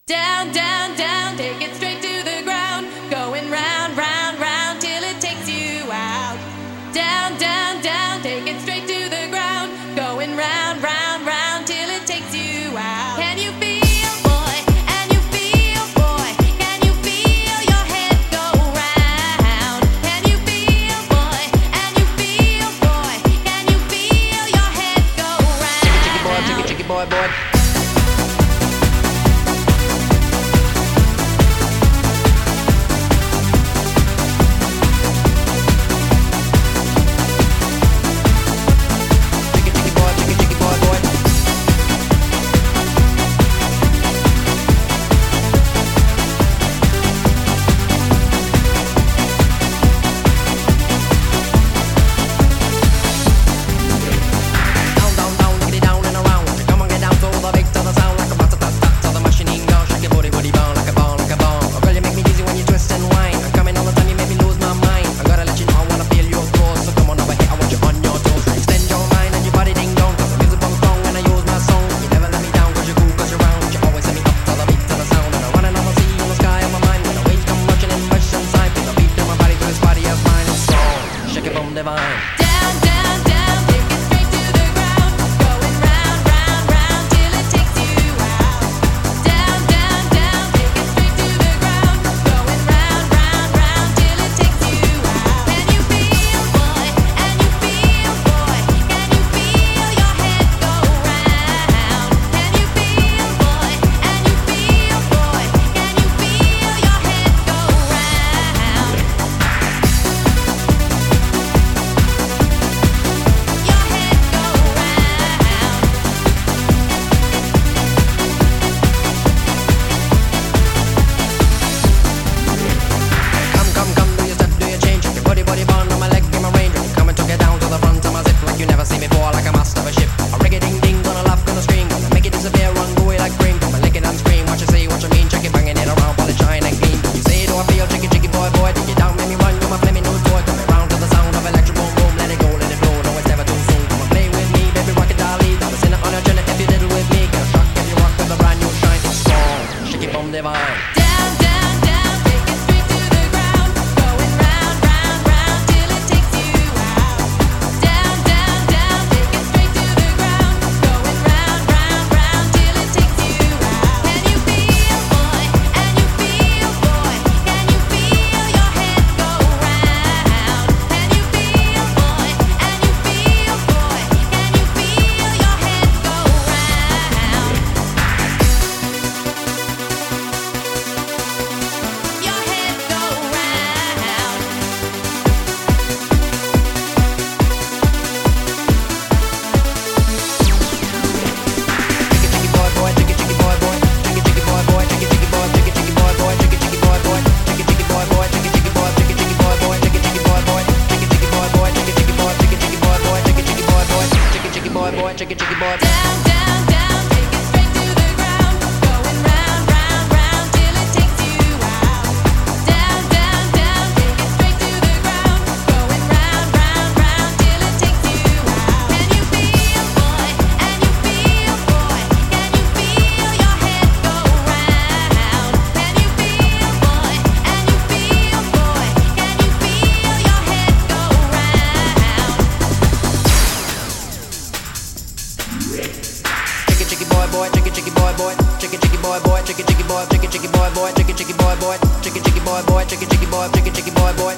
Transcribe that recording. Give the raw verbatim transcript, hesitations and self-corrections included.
Down, down, down, take it straight to the ground. Going round, round, round till it takes you out. Down, down, down, take it straight to the ground. Going round, round, round till it takes you out. Can you feel, boy? And you feel, boy? Can you feel your head go round? Can you feel, boy? And you feel, boy? Can you feel your head go round? Chicky, chicky boy, chicky, chicky boy, boy. Divine. Down, down, down, take it straight to the ground. Going round, round, round till it takes you out. Down, down, down, take it straight to the ground. Going round, round, round till it takes you out. Can you feel, boy? And you feel, boy? Can you feel your head go round? Can you feel, boy? And you feel, boy? Can you feel your head go round? Divine. Down, down, down, take it straight to the ground. Going round, round, round till it takes you out. Down, down, down, take it straight to the ground. Going round, round, round till it takes you out. Can you feel, boy? And you feel, boy? Can you feel your head go round? Can you feel, boy? And you feel, boy? Can you feel your head go round? Your head go round. Chicky, chicky boy, boy, chicky, chicky boy, boy. Chicky, chicky boy, boy, chicky, chicky boy, chicky, chicky boy, boy. Chicky, chicky boy, boy. Chicky, chicky boy, boy, chicky, chicky boy, chicky, chicky boy, boy. Chicky, chicky boy, boy. Chicky, chicky boy, boy, chicky, chicky boy, chicky, chicky boy, boy. Chicky, chicky boy, boy. Chicky, chicky boy, boy, chicky, chicky boy. Down, down, down, take it straight to the ground. Going round, round, round till it takes you out. Down, down, down, take it straight to the ground. Going round, round, round till it takes you out. Can you feel, boy? And you feel, boy? Can you feel your head go round? Can you feel, boy? And you feel, boy? Can you feel your head go round? Chicky, chicky boy, boy, chicky, chicky boy, boy. Chicky, chicky boy, boy, chicky, chicky boy, chicky, chicky boy, boy. Chicky, chicky boy, boy, chicky, chicky boy, boy. Chicky, chicky boy, chicky, chicky boy, boy.